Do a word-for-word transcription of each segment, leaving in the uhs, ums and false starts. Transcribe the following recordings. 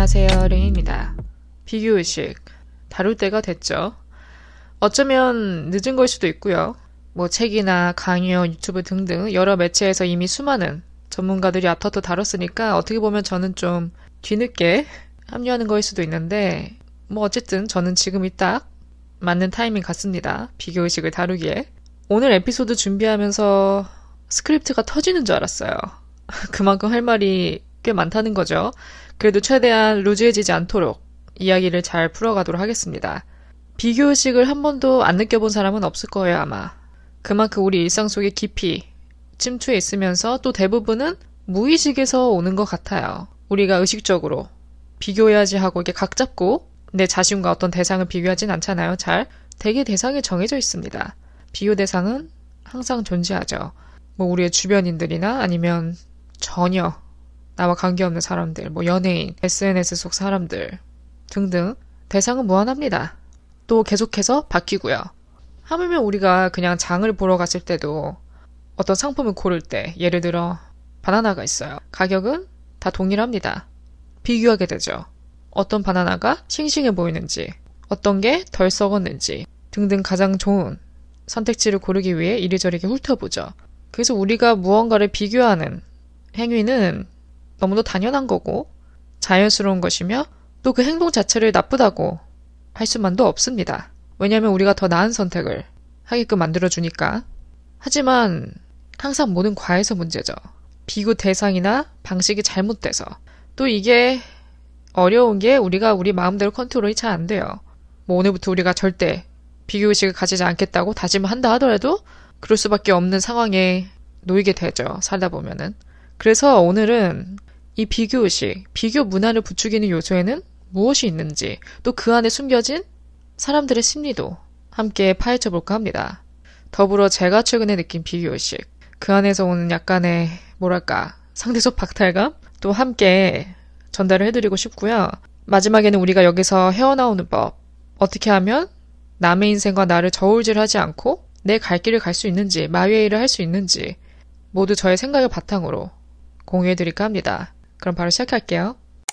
안녕하세요, 링입니다. 비교의식 다룰 때가 됐죠. 어쩌면 늦은 걸 수도 있고요. 뭐 책이나 강의어, 유튜브 등등 여러 매체에서 이미 수많은 전문가들이 아터터 다뤘으니까 어떻게 보면 저는 좀 뒤늦게 합류하는 거일 수도 있는데 뭐 어쨌든 저는 지금이 딱 맞는 타이밍 같습니다. 비교의식을 다루기에. 오늘 에피소드 준비하면서 스크립트가 터지는 줄 알았어요. 그만큼 할 말이 꽤 많다는 거죠. 그래도 최대한 루즈해지지 않도록 이야기를 잘 풀어가도록 하겠습니다. 비교의식을 한 번도 안 느껴본 사람은 없을 거예요, 아마. 그만큼 우리 일상 속에 깊이 침투해 있으면서 또 대부분은 무의식에서 오는 것 같아요. 우리가 의식적으로 비교해야지 하고 이렇게 각 잡고 내 자신과 어떤 대상을 비교하진 않잖아요. 잘. 대개 대상이 정해져 있습니다. 비교 대상은 항상 존재하죠. 뭐 우리의 주변인들이나 아니면 전혀 나와 관계없는 사람들, 뭐 연예인, 에스엔에스 속 사람들 등등 대상은 무한합니다. 또 계속해서 바뀌고요. 하물며 우리가 그냥 장을 보러 갔을 때도 어떤 상품을 고를 때 예를 들어 바나나가 있어요. 가격은 다 동일합니다. 비교하게 되죠. 어떤 바나나가 싱싱해 보이는지, 어떤 게 덜 썩었는지 등등 가장 좋은 선택지를 고르기 위해 이리저리 훑어보죠. 그래서 우리가 무언가를 비교하는 행위는 너무도 당연한 거고 자연스러운 것이며 또 그 행동 자체를 나쁘다고 할 수만도 없습니다. 왜냐하면 우리가 더 나은 선택을 하게끔 만들어주니까. 하지만 항상 모든 과에서 문제죠. 비교 대상이나 방식이 잘못돼서. 또 이게 어려운 게 우리가 우리 마음대로 컨트롤이 잘 안 돼요. 뭐 오늘부터 우리가 절대 비교의식을 가지지 않겠다고 다짐을 한다 하더라도 그럴 수밖에 없는 상황에 놓이게 되죠. 살다 보면은. 그래서 오늘은 이 비교의식, 비교 문화를 부추기는 요소에는 무엇이 있는지, 또 그 안에 숨겨진 사람들의 심리도 함께 파헤쳐 볼까 합니다. 더불어 제가 최근에 느낀 비교의식, 그 안에서 오는 약간의 뭐랄까 상대적 박탈감 또 함께 전달을 해드리고 싶고요. 마지막에는 우리가 여기서 헤어나오는 법, 어떻게 하면 남의 인생과 나를 저울질하지 않고 내 갈 길을 갈 수 있는지, 마웨이를 할 수 있는지 모두 저의 생각을 바탕으로 공유해드릴까 합니다. 그럼 바로 시작할게요.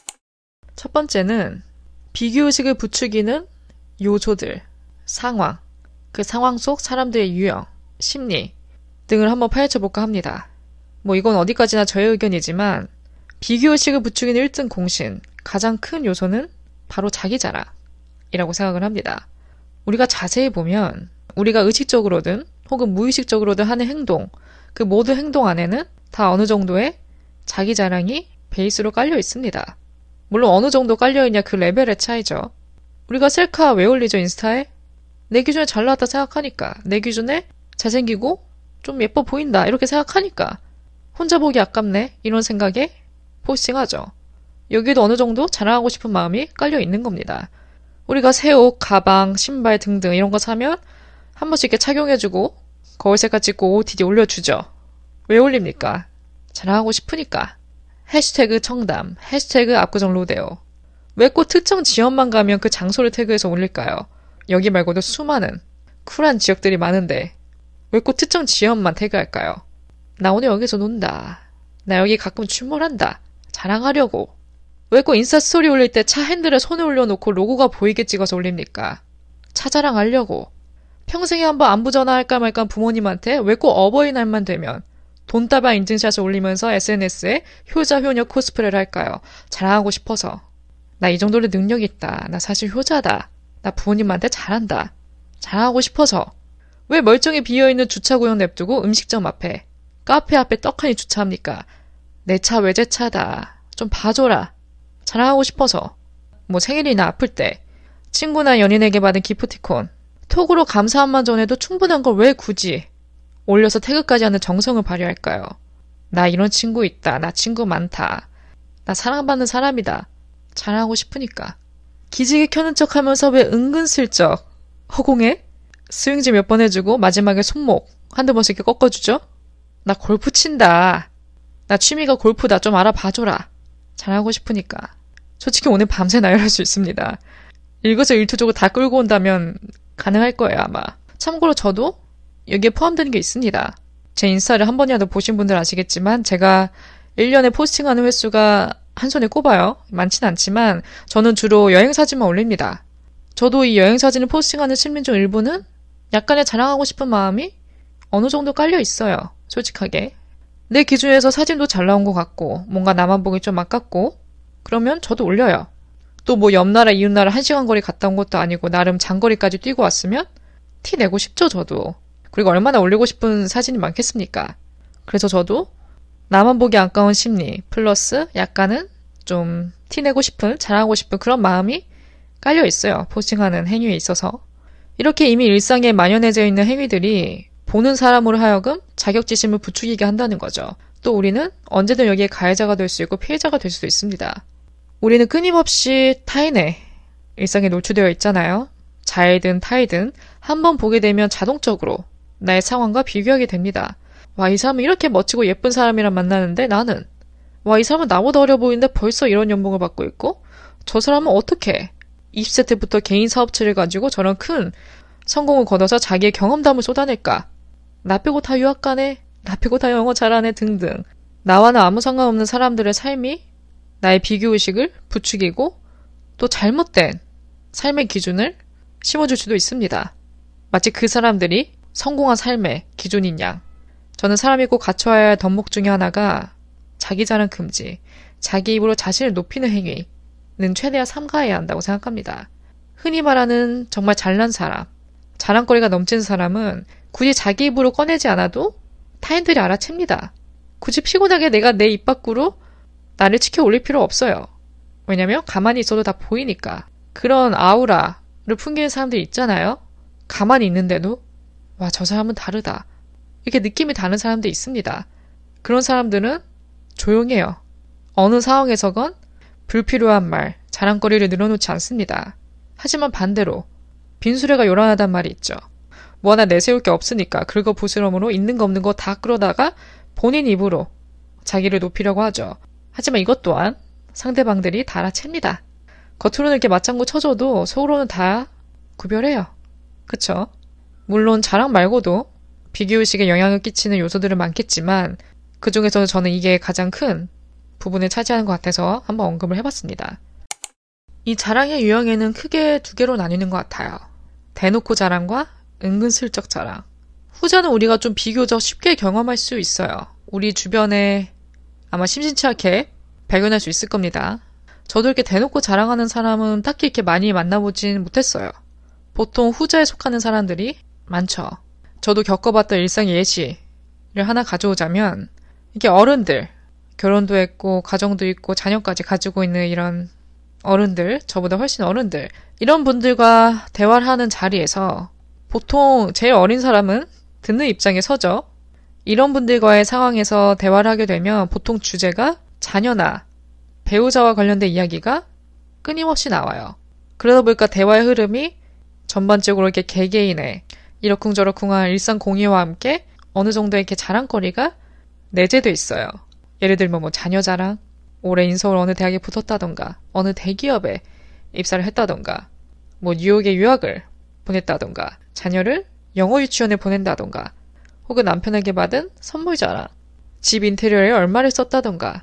첫 번째는 비교의식을 부추기는 요소들, 상황, 그 상황 속 사람들의 유형, 심리 등을 한번 파헤쳐볼까 합니다. 뭐 이건 어디까지나 저의 의견이지만 비교의식을 부추기는 일 등 공신, 가장 큰 요소는 바로 자기 자랑이라고 생각을 합니다. 우리가 자세히 보면 우리가 의식적으로든 혹은 무의식적으로든 하는 행동, 그 모든 행동 안에는 다 어느 정도의 자기 자랑이 베이스로 깔려 있습니다. 물론 어느 정도 깔려있냐 그 레벨의 차이죠. 우리가 셀카 왜 올리죠, 인스타에? 내 기준에 잘 나왔다 생각하니까, 내 기준에 잘생기고 좀 예뻐 보인다 이렇게 생각하니까, 혼자 보기 아깝네 이런 생각에 포스팅하죠. 여기에도 어느 정도 자랑하고 싶은 마음이 깔려 있는 겁니다. 우리가 새 옷, 가방, 신발 등등 이런 거 사면 한 번씩 이렇게 착용해주고 거울 셀카 찍고 오오티디 올려주죠. 왜 올립니까? 자랑하고 싶으니까. 해시태그 청담, 해시태그 압구정 로데오. 왜 꼭 특정 지역만 가면 그 장소를 태그해서 올릴까요? 여기 말고도 수많은 쿨한 지역들이 많은데 왜 꼭 특정 지역만 태그할까요? 나 오늘 여기서 논다. 나 여기 가끔 출몰한다. 자랑하려고. 왜 꼭 인스타 스토리 올릴 때 차 핸들에 손을 올려놓고 로고가 보이게 찍어서 올립니까? 차 자랑하려고. 평생에 한번 안부 전화할까 말까 부모님한테 왜 꼭 어버이날만 되면 돈다발 인증샷을 올리면서 에스엔에스에 효자 효녀 코스프레를 할까요? 자랑하고 싶어서. 나 이 정도로 능력 있다. 나 사실 효자다. 나 부모님한테 잘한다. 자랑하고 싶어서. 왜 멀쩡히 비어있는 주차구역 냅두고 음식점 앞에, 카페 앞에 떡하니 주차합니까? 내 차 외제차다. 좀 봐줘라. 자랑하고 싶어서. 뭐 생일이나 아플 때 친구나 연인에게 받은 기프티콘, 톡으로 감사 한마디 전해도 충분한 걸 왜 굳이 올려서 태그까지 하는 정성을 발휘할까요? 나 이런 친구 있다. 나 친구 많다. 나 사랑받는 사람이다. 자랑하고 싶으니까. 기지개 켜는 척하면서 왜 은근슬쩍 허공에 스윙질 몇 번 해주고 마지막에 손목 한두 번씩 이렇게 꺾어주죠? 나 골프 친다. 나 취미가 골프다. 좀 알아봐줘라. 자랑하고 싶으니까. 솔직히 오늘 밤새 나열할 수 있습니다. 일거수일투족을 다 끌고 온다면 가능할 거예요, 아마. 참고로 저도 여기에 포함되는 게 있습니다. 제 인스타를 한 번이라도 보신 분들 아시겠지만 제가 일 년에 포스팅하는 횟수가 한 손에 꼽아요. 많진 않지만 저는 주로 여행사진만 올립니다. 저도 이 여행사진을 포스팅하는 심리 중 일부는 약간의 자랑하고 싶은 마음이 어느 정도 깔려 있어요. 솔직하게. 내 기준에서 사진도 잘 나온 것 같고 뭔가 나만 보기 좀 아깝고 그러면 저도 올려요. 또 뭐 옆나라 이웃나라 한 시간 거리 갔다 온 것도 아니고 나름 장거리까지 뛰고 왔으면 티 내고 싶죠, 저도. 그리고 얼마나 올리고 싶은 사진이 많겠습니까? 그래서 저도 나만 보기 아까운 심리 플러스 약간은 좀 티내고 싶은, 자랑하고 싶은 그런 마음이 깔려 있어요. 포스팅하는 행위에 있어서. 이렇게 이미 일상에 만연해져 있는 행위들이 보는 사람으로 하여금 자격지심을 부추기게 한다는 거죠. 또 우리는 언제든 여기에 가해자가 될 수 있고 피해자가 될 수도 있습니다. 우리는 끊임없이 타인의 일상에 노출되어 있잖아요. 자이든 타이든 한 번 보게 되면 자동적으로 나의 상황과 비교하게 됩니다. 와, 이 사람은 이렇게 멋지고 예쁜 사람이랑 만나는데 나는 와, 이 사람은 나보다 어려 보이는데 벌써 이런 연봉을 받고 있고 저 사람은 어떻게 이십 세 때부터 개인 사업체를 가지고 저런 큰 성공을 거둬서 자기의 경험담을 쏟아낼까? 나 빼고 다 유학 가네? 나 빼고 다 영어 잘하네? 등등. 나와는 아무 상관없는 사람들의 삶이 나의 비교의식을 부추기고 또 잘못된 삶의 기준을 심어줄 수도 있습니다. 마치 그 사람들이 성공한 삶의 기준인 양. 저는 사람이 꼭 갖춰야 할 덕목 중에 하나가 자기 자랑 금지, 자기 입으로 자신을 높이는 행위는 최대한 삼가해야 한다고 생각합니다. 흔히 말하는 정말 잘난 사람, 자랑거리가 넘치는 사람은 굳이 자기 입으로 꺼내지 않아도 타인들이 알아챕니다. 굳이 피곤하게 내가 내 입 밖으로 나를 치켜 올릴 필요 없어요. 왜냐면 가만히 있어도 다 보이니까. 그런 아우라를 풍기는 사람들이 있잖아요. 가만히 있는데도 와, 저 사람은 다르다. 이렇게 느낌이 다른 사람들이 있습니다. 그런 사람들은 조용해요. 어느 상황에서건 불필요한 말, 자랑거리를 늘어놓지 않습니다. 하지만 반대로 빈수레가 요란하단 말이 있죠. 뭐 하나 내세울 게 없으니까 긁어부스럼으로 있는 거 없는 거 다 끌어다가 본인 입으로 자기를 높이려고 하죠. 하지만 이것 또한 상대방들이 다 알아챕니다. 겉으로는 이렇게 맞장구 쳐줘도 속으로는 다 구별해요. 그쵸? 물론 자랑 말고도 비교의식에 영향을 끼치는 요소들은 많겠지만 그 중에서 저는 이게 가장 큰 부분을 차지하는 것 같아서 한번 언급을 해봤습니다. 이 자랑의 유형에는 크게 두 개로 나뉘는 것 같아요. 대놓고 자랑과 은근슬쩍 자랑. 후자는 우리가 좀 비교적 쉽게 경험할 수 있어요. 우리 주변에 아마 심심치 않게 발견할 수 있을 겁니다. 저도 이렇게 대놓고 자랑하는 사람은 딱히 이렇게 많이 만나보진 못했어요. 보통 후자에 속하는 사람들이 많죠. 저도 겪어봤던 일상 예시를 하나 가져오자면 이렇게 어른들, 결혼도 했고 가정도 있고 자녀까지 가지고 있는 이런 어른들, 저보다 훨씬 어른들, 이런 분들과 대화를 하는 자리에서 보통 제일 어린 사람은 듣는 입장에 서죠. 이런 분들과의 상황에서 대화를 하게 되면 보통 주제가 자녀나 배우자와 관련된 이야기가 끊임없이 나와요. 그러다 보니까 대화의 흐름이 전반적으로 이렇게 개개인의 이러쿵저러쿵한 일상 공유와 함께 어느 정도 이렇게 자랑거리가 내재돼 있어요. 예를 들면 뭐 자녀 자랑, 올해 인서울 어느 대학에 붙었다던가, 어느 대기업에 입사를 했다던가, 뭐 뉴욕에 유학을 보냈다던가, 자녀를 영어 유치원에 보낸다던가, 혹은 남편에게 받은 선물 자랑, 집 인테리어에 얼마를 썼다던가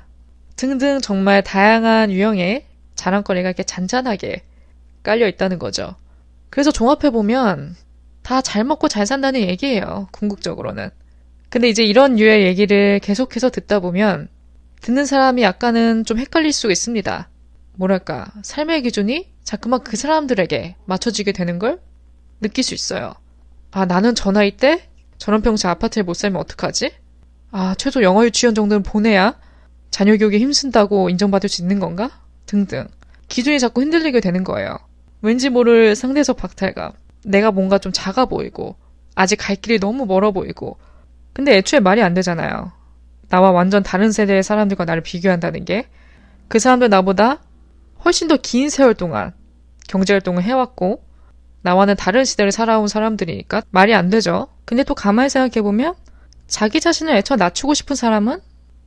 등등 정말 다양한 유형의 자랑거리가 이렇게 잔잔하게 깔려 있다는 거죠. 그래서 종합해보면 다 잘 먹고 잘 산다는 얘기예요. 궁극적으로는. 근데 이제 이런 류의 얘기를 계속해서 듣다 보면 듣는 사람이 약간은 좀 헷갈릴 수가 있습니다. 뭐랄까, 삶의 기준이 자꾸만 그 사람들에게 맞춰지게 되는 걸 느낄 수 있어요. 아, 나는 저 나이 때 저런 평생 아파트에 못 살면 어떡하지? 아, 최소 영어 유치원 정도는 보내야 자녀 교육에 힘쓴다고 인정받을 수 있는 건가? 등등. 기준이 자꾸 흔들리게 되는 거예요. 왠지 모를 상대적 박탈감. 내가 뭔가 좀 작아 보이고 아직 갈 길이 너무 멀어 보이고. 근데 애초에 말이 안 되잖아요. 나와 완전 다른 세대의 사람들과 나를 비교한다는 게. 그 사람들 나보다 훨씬 더 긴 세월 동안 경제활동을 해왔고 나와는 다른 시대를 살아온 사람들이니까 말이 안 되죠. 근데 또 가만히 생각해보면 자기 자신을 애초 낮추고 싶은 사람은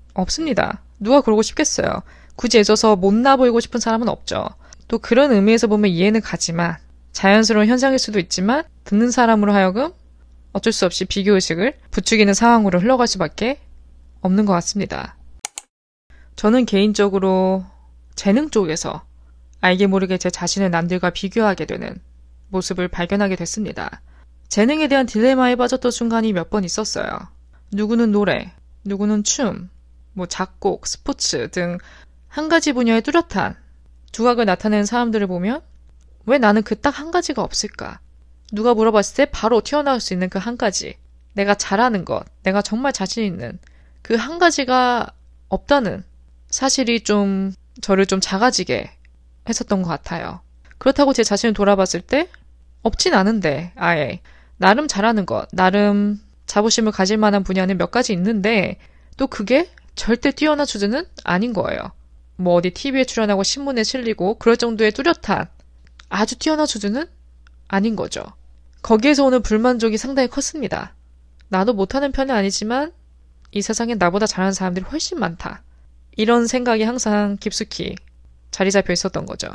없습니다. 누가 그러고 싶겠어요. 굳이 애써서 못나 보이고 싶은 사람은 없죠. 또 그런 의미에서 보면 이해는 가지만 자연스러운 현상일 수도 있지만 듣는 사람으로 하여금 어쩔 수 없이 비교의식을 부추기는 상황으로 흘러갈 수밖에 없는 것 같습니다. 저는 개인적으로 재능 쪽에서 알게 모르게 제 자신을 남들과 비교하게 되는 모습을 발견하게 됐습니다. 재능에 대한 딜레마에 빠졌던 순간이 몇 번 있었어요. 누구는 노래, 누구는 춤, 뭐 작곡, 스포츠 등 한 가지 분야에 뚜렷한 두각을 나타내는 사람들을 보면 왜 나는 그 딱 한 가지가 없을까? 누가 물어봤을 때 바로 튀어나올 수 있는 그 한 가지, 내가 잘하는 것, 내가 정말 자신 있는 그 한 가지가 없다는 사실이 좀 저를 좀 작아지게 했었던 것 같아요. 그렇다고 제 자신을 돌아봤을 때 없진 않은데 아예 나름 잘하는 것, 나름 자부심을 가질 만한 분야는 몇 가지 있는데 또 그게 절대 뛰어난 수준은 아닌 거예요. 뭐 어디 티비에 출연하고 신문에 실리고 그럴 정도의 뚜렷한 아주 뛰어난 수준은 아닌 거죠. 거기에서 오는 불만족이 상당히 컸습니다. 나도 못하는 편은 아니지만 이 세상엔 나보다 잘하는 사람들이 훨씬 많다. 이런 생각이 항상 깊숙이 자리 잡혀 있었던 거죠.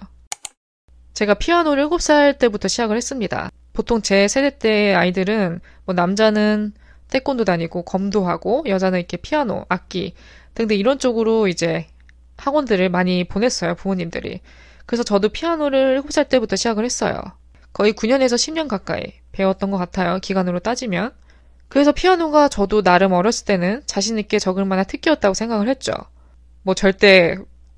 제가 피아노를 일곱 살 때부터 시작을 했습니다. 보통 제 세대 때의 아이들은 뭐 남자는 태권도 다니고 검도 하고 여자는 이렇게 피아노, 악기 등등 이런 쪽으로 이제 학원들을 많이 보냈어요, 부모님들이. 그래서 저도 피아노를 일곱 살 때부터 시작을 했어요. 거의 구 년에서 십 년 가까이 배웠던 것 같아요, 기간으로 따지면. 그래서 피아노가 저도 나름 어렸을 때는 자신 있게 적을 만한 특기였다고 생각을 했죠. 뭐 절대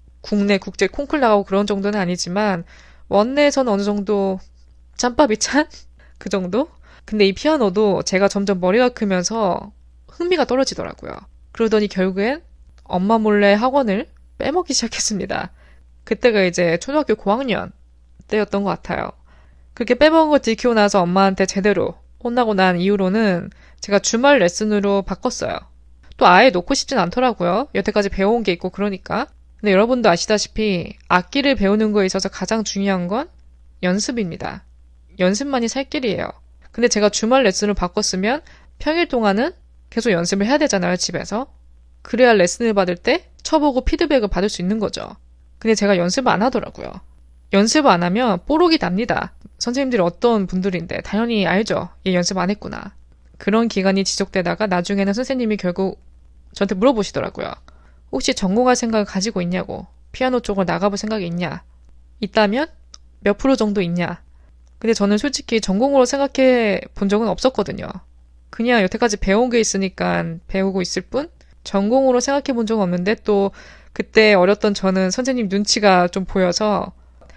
국내 국제 콩쿨 나가고 그런 정도는 아니지만 원내에서는 어느 정도 짬밥이 찬? 그 정도? 근데 이 피아노도 제가 점점 머리가 크면서 흥미가 떨어지더라고요. 그러더니 결국엔 엄마 몰래 학원을 빼먹기 시작했습니다. 그때가 이제 초등학교 고학년 때였던 것 같아요. 그렇게 빼먹은 걸 들키고 나서 엄마한테 제대로 혼나고 난 이후로는 제가 주말 레슨으로 바꿨어요. 또 아예 놓고 싶진 않더라고요. 여태까지 배워온 게 있고 그러니까. 근데 여러분도 아시다시피 악기를 배우는 거에 있어서 가장 중요한 건 연습입니다. 연습만이 살 길이에요. 근데 제가 주말 레슨을 바꿨으면 평일 동안은 계속 연습을 해야 되잖아요, 집에서. 그래야 레슨을 받을 때 쳐보고 피드백을 받을 수 있는 거죠. 근데 제가 연습을 안 하더라고요. 연습을 안 하면 뽀록이 납니다. 선생님들이 어떤 분들인데 당연히 알죠. 얘 연습 안 했구나. 그런 기간이 지속되다가 나중에는 선생님이 결국 저한테 물어보시더라고요. 혹시 전공할 생각을 가지고 있냐고. 피아노 쪽으로 나가볼 생각이 있냐. 있다면 몇 프로 정도 있냐. 근데 저는 솔직히 전공으로 생각해 본 적은 없었거든요. 그냥 여태까지 배운 게 있으니까 배우고 있을 뿐 전공으로 생각해 본 적은 없는데 또 그때 어렸던 저는 선생님 눈치가 좀 보여서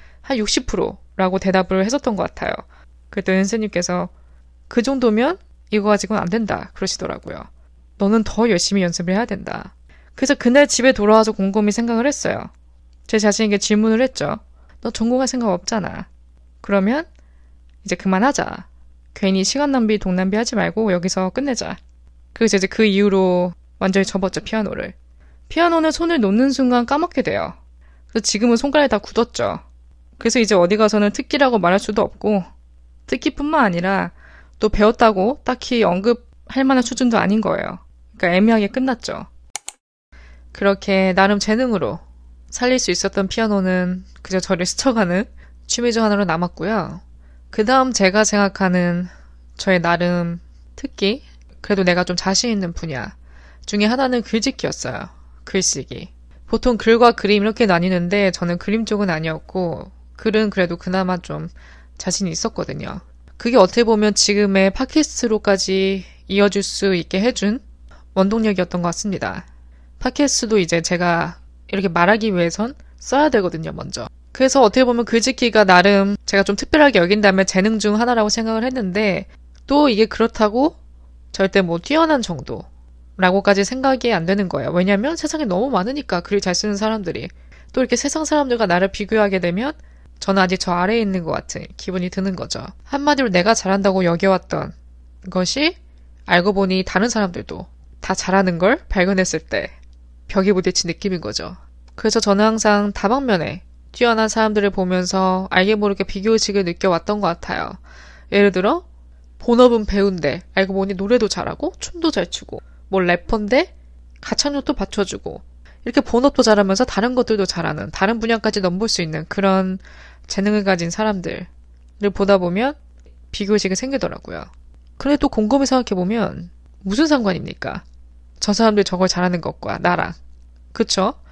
한 육십 퍼센트라고 대답을 했었던 것 같아요. 그랬더니 선생님께서 그 정도면 이거 가지고는 안 된다 그러시더라고요. 너는 더 열심히 연습을 해야 된다. 그래서 그날 집에 돌아와서 곰곰이 생각을 했어요. 제 자신에게 질문을 했죠. 너 전공할 생각 없잖아. 그러면 이제 그만하자. 괜히 시간 낭비, 돈 낭비 하지 말고 여기서 끝내자. 그래서 이제 그 이후로 완전히 접었죠, 피아노를. 피아노는 손을 놓는 순간 까먹게 돼요. 그래서 지금은 손가락이 다 굳었죠. 그래서 이제 어디 가서는 특기라고 말할 수도 없고 특기뿐만 아니라 또 배웠다고 딱히 언급할 만한 수준도 아닌 거예요. 그러니까 애매하게 끝났죠. 그렇게 나름 재능으로 살릴 수 있었던 피아노는 그저 저를 스쳐가는 취미 중 하나로 남았고요. 그 다음 제가 생각하는 저의 나름 특기, 그래도 내가 좀 자신 있는 분야 중에 하나는 글짓기였어요. 글쓰기. 보통 글과 그림 이렇게 나뉘는데 저는 그림 쪽은 아니었고 글은 그래도 그나마 좀 자신이 있었거든요. 그게 어떻게 보면 지금의 팟캐스트로까지 이어질 수 있게 해준 원동력이었던 것 같습니다. 팟캐스트도 이제 제가 이렇게 말하기 위해선 써야 되거든요, 먼저. 그래서 어떻게 보면 글짓기가 나름 제가 좀 특별하게 여긴다면 재능 중 하나라고 생각을 했는데 또 이게 그렇다고 절대 뭐 뛰어난 정도라고까지 생각이 안 되는 거예요. 왜냐면 세상에 너무 많으니까 글을 잘 쓰는 사람들이. 또 이렇게 세상 사람들과 나를 비교하게 되면 저는 아직 저 아래에 있는 것 같은 기분이 드는 거죠. 한마디로 내가 잘한다고 여겨왔던 것이 알고 보니 다른 사람들도 다 잘하는 걸 발견했을 때 벽에 부딪힌 느낌인 거죠. 그래서 저는 항상 다방면에 뛰어난 사람들을 보면서 알게 모르게 비교의식을 느껴왔던 것 같아요. 예를 들어 본업은 배우인데 알고 보니 노래도 잘하고 춤도 잘 추고 뭐 래퍼인데 가창력도 받쳐주고 이렇게 본업도 잘하면서 다른 것들도 잘하는 다른 분야까지 넘볼 수 있는 그런 재능을 가진 사람들을 보다 보면 비교의식이 생기더라고요. 그런데 또 곰곰이 생각해보면 무슨 상관입니까? 저 사람들 저걸 잘하는 것과 나랑. 그쵸?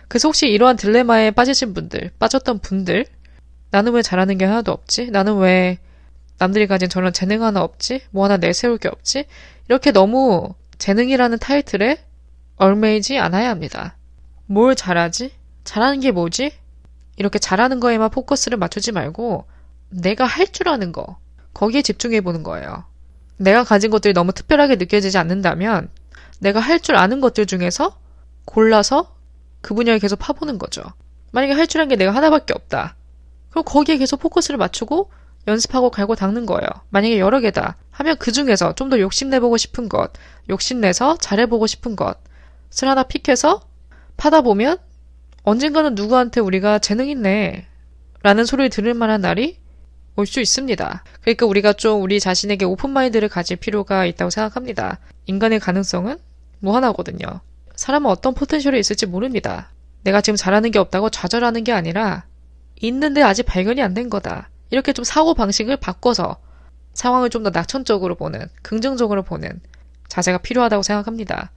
그래서 혹시 이러한 딜레마에 빠지신 분들, 빠졌던 분들, 나는 왜 잘하는 게 하나도 없지? 나는 왜 남들이 가진 저런 재능 하나 없지? 뭐 하나 내세울 게 없지? 이렇게 너무 재능이라는 타이틀에 얽매이지 않아야 합니다. 뭘 잘하지? 잘하는 게 뭐지? 이렇게 잘하는 거에만 포커스를 맞추지 말고 내가 할 줄 아는 거, 거기에 집중해보는 거예요. 내가 가진 것들이 너무 특별하게 느껴지지 않는다면 내가 할 줄 아는 것들 중에서 골라서 그 분야에 계속 파보는 거죠. 만약에 할 줄 아는 게 내가 하나밖에 없다. 그럼 거기에 계속 포커스를 맞추고 연습하고 갈고 닦는 거예요. 만약에 여러 개다 하면 그 중에서 좀 더 욕심내보고 싶은 것, 욕심내서 잘해보고 싶은 것을 하나 픽해서 파다 보면 언젠가는 누구한테 우리가 재능 있네 라는 소리를 들을 만한 날이 올 수 있습니다. 그러니까 우리가 좀 우리 자신에게 오픈마인드를 가질 필요가 있다고 생각합니다. 인간의 가능성은 무한하거든요. 사람은 어떤 포텐셜이 있을지 모릅니다. 내가 지금 잘하는 게 없다고 좌절하는 게 아니라 있는데 아직 발견이 안 된 거다. 이렇게 좀 사고방식을 바꿔서 상황을 좀 더 낙천적으로 보는, 긍정적으로 보는 자세가 필요하다고 생각합니다.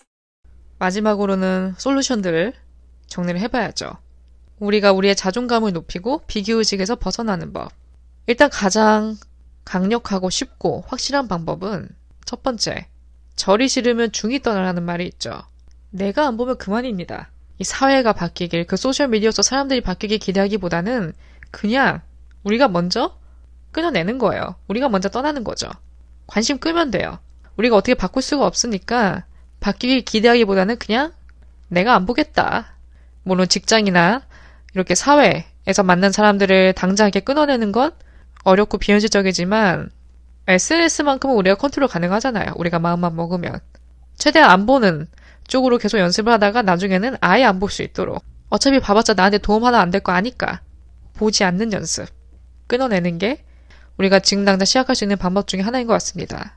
마지막으로는 솔루션들을 정리를 해봐야죠. 우리가 우리의 자존감을 높이고 비교의식에서 벗어나는 법. 일단 가장 강력하고 쉽고 확실한 방법은 첫 번째, 절이 싫으면 중이 떠나라는 말이 있죠. 내가 안 보면 그만입니다. 이 사회가 바뀌길, 그 소셜미디어 속 사람들이 바뀌길 기대하기보다는 그냥 우리가 먼저 끊어내는 거예요. 우리가 먼저 떠나는 거죠. 관심 끄면 돼요. 우리가 어떻게 바꿀 수가 없으니까 바뀌길 기대하기보다는 그냥 내가 안 보겠다. 물론 직장이나 이렇게 사회에서 만난 사람들을 당장에 끊어내는 건 어렵고 비현실적이지만 에스엔에스만큼은 우리가 컨트롤 가능하잖아요. 우리가 마음만 먹으면. 최대한 안 보는 쪽으로 계속 연습을 하다가 나중에는 아예 안 볼 수 있도록. 어차피 봐봤자 나한테 도움 하나 안 될 거 아니까. 보지 않는 연습. 끊어내는 게 우리가 지금 당장 시작할 수 있는 방법 중에 하나인 것 같습니다.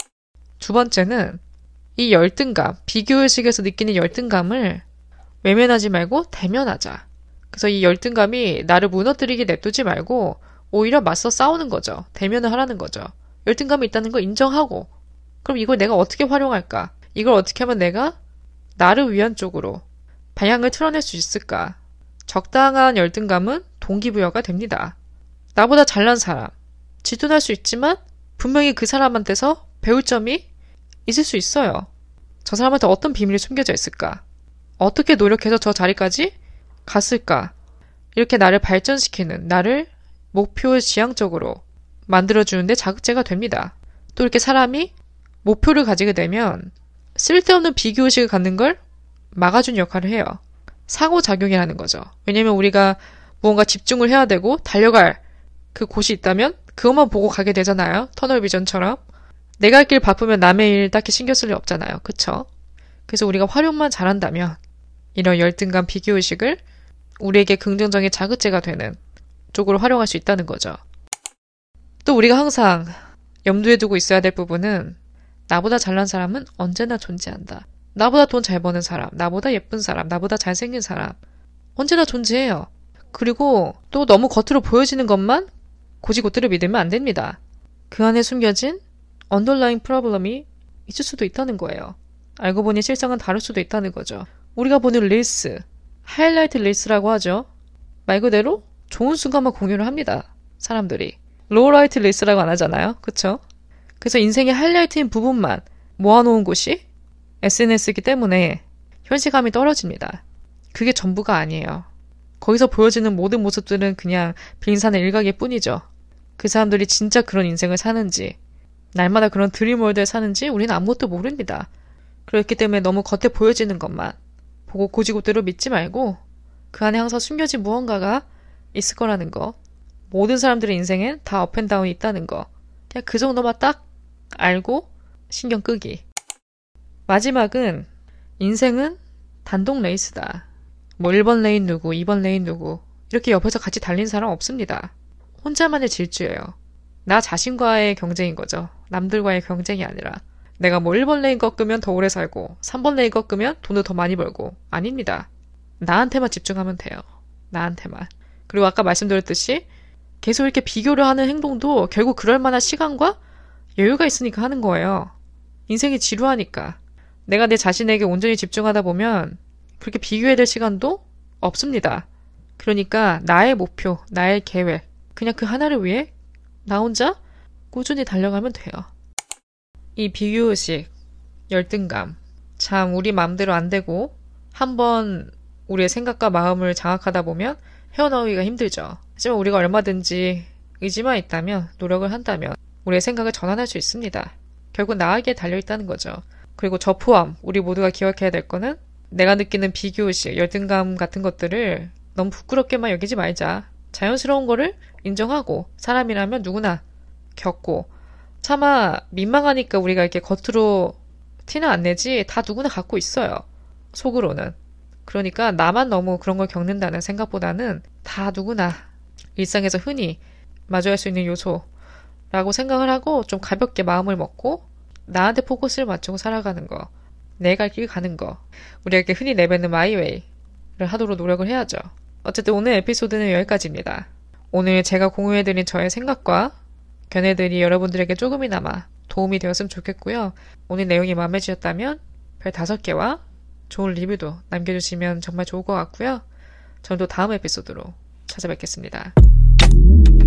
두 번째는 이 열등감, 비교의식에서 느끼는 열등감을 외면하지 말고 대면하자. 그래서 이 열등감이 나를 무너뜨리게 냅두지 말고 오히려 맞서 싸우는 거죠. 대면을 하라는 거죠. 열등감이 있다는 걸 인정하고 그럼 이걸 내가 어떻게 활용할까? 이걸 어떻게 하면 내가 나를 위한 쪽으로 방향을 틀어낼 수 있을까? 적당한 열등감은 동기부여가 됩니다. 나보다 잘난 사람, 질투날 수 있지만 분명히 그 사람한테서 배울 점이 있을 수 있어요. 저 사람한테 어떤 비밀이 숨겨져 있을까? 어떻게 노력해서 저 자리까지 갔을까? 이렇게 나를 발전시키는, 나를 목표 지향적으로 만들어주는데 자극제가 됩니다. 또 이렇게 사람이 목표를 가지게 되면 쓸데없는 비교의식을 갖는 걸 막아준 역할을 해요. 상호작용이라는 거죠. 왜냐면 우리가 무언가 집중을 해야 되고 달려갈 그 곳이 있다면 그것만 보고 가게 되잖아요. 터널비전처럼. 내가 할 길 바쁘면 남의 일 딱히 신경 쓸 일 없잖아요. 그쵸? 그래서 우리가 활용만 잘한다면 이런 열등감 비교의식을 우리에게 긍정적인 자극제가 되는 쪽으로 활용할 수 있다는 거죠. 또 우리가 항상 염두에 두고 있어야 될 부분은 나보다 잘난 사람은 언제나 존재한다. 나보다 돈 잘 버는 사람, 나보다 예쁜 사람, 나보다 잘생긴 사람 언제나 존재해요. 그리고 또 너무 겉으로 보여지는 것만 고지고대로 믿으면 안 됩니다. 그 안에 숨겨진 언더라인 프로블럼이 있을 수도 있다는 거예요. 알고 보니 실상은 다를 수도 있다는 거죠. 우리가 보는 릴스, 하이라이트 릴스라고 하죠. 말 그대로 좋은 순간만 공유를 합니다. 사람들이. 로우라이트 릴스라고 안 하잖아요. 그쵸? 그래서 인생의 하이라이트인 부분만 모아놓은 곳이 에스엔에스이기 때문에 현실감이 떨어집니다. 그게 전부가 아니에요. 거기서 보여지는 모든 모습들은 그냥 빙산의 일각일 뿐이죠. 그 사람들이 진짜 그런 인생을 사는지, 날마다 그런 드림월드에 사는지 우리는 아무것도 모릅니다. 그렇기 때문에 너무 겉에 보여지는 것만 보고 고지고대로 믿지 말고 그 안에 항상 숨겨진 무언가가 있을 거라는 거. 모든 사람들의 인생엔 다 업앤다운이 있다는 거. 그냥 그 정도만 딱 알고 신경 끄기. 마지막은 인생은 단독 레이스다. 뭐 일 번 레인 누구, 이 번 레인 누구 이렇게 옆에서 같이 달린 사람 없습니다. 혼자만의 질주예요. 나 자신과의 경쟁인 거죠. 남들과의 경쟁이 아니라 내가 뭐 일 번 레인 꺾으면 더 오래 살고 삼 번 레인 꺾으면 돈을 더 많이 벌고 아닙니다. 나한테만 집중하면 돼요. 나한테만. 그리고 아까 말씀드렸듯이 계속 이렇게 비교를 하는 행동도 결국 그럴 만한 시간과 여유가 있으니까 하는 거예요. 인생이 지루하니까. 내가 내 자신에게 온전히 집중하다 보면 그렇게 비교해야 될 시간도 없습니다. 그러니까 나의 목표, 나의 계획, 그냥 그 하나를 위해 나 혼자 꾸준히 달려가면 돼요. 이 비교의식, 열등감, 참 우리 마음대로 안 되고 한번 우리의 생각과 마음을 장악하다 보면 헤어나오기가 힘들죠. 하지만 우리가 얼마든지 의지만 있다면, 노력을 한다면 우리의 생각을 전환할 수 있습니다. 결국 나에게 달려있다는 거죠. 그리고 저 포함 우리 모두가 기억해야 될 거는 내가 느끼는 비교의식, 열등감 같은 것들을 너무 부끄럽게만 여기지 말자. 자연스러운 거를 인정하고 사람이라면 누구나 겪고 차마 민망하니까 우리가 이렇게 겉으로 티는 안 내지 다 누구나 갖고 있어요. 속으로는. 그러니까 나만 너무 그런 걸 겪는다는 생각보다는 다 누구나 일상에서 흔히 마주할 수 있는 요소라고 생각을 하고 좀 가볍게 마음을 먹고 나한테 포커스를 맞추고 살아가는 거. 내 갈 길 가는 거. 우리가 이렇게 흔히 내뱉는 마이웨이를 하도록 노력을 해야죠. 어쨌든 오늘 에피소드는 여기까지입니다. 오늘 제가 공유해드린 저의 생각과 견해들이 여러분들에게 조금이나마 도움이 되었으면 좋겠고요. 오늘 내용이 마음에 드셨다면 별 다섯 개와 좋은 리뷰도 남겨주시면 정말 좋을 것 같고요. 저는 또 다음 에피소드로 찾아뵙겠습니다.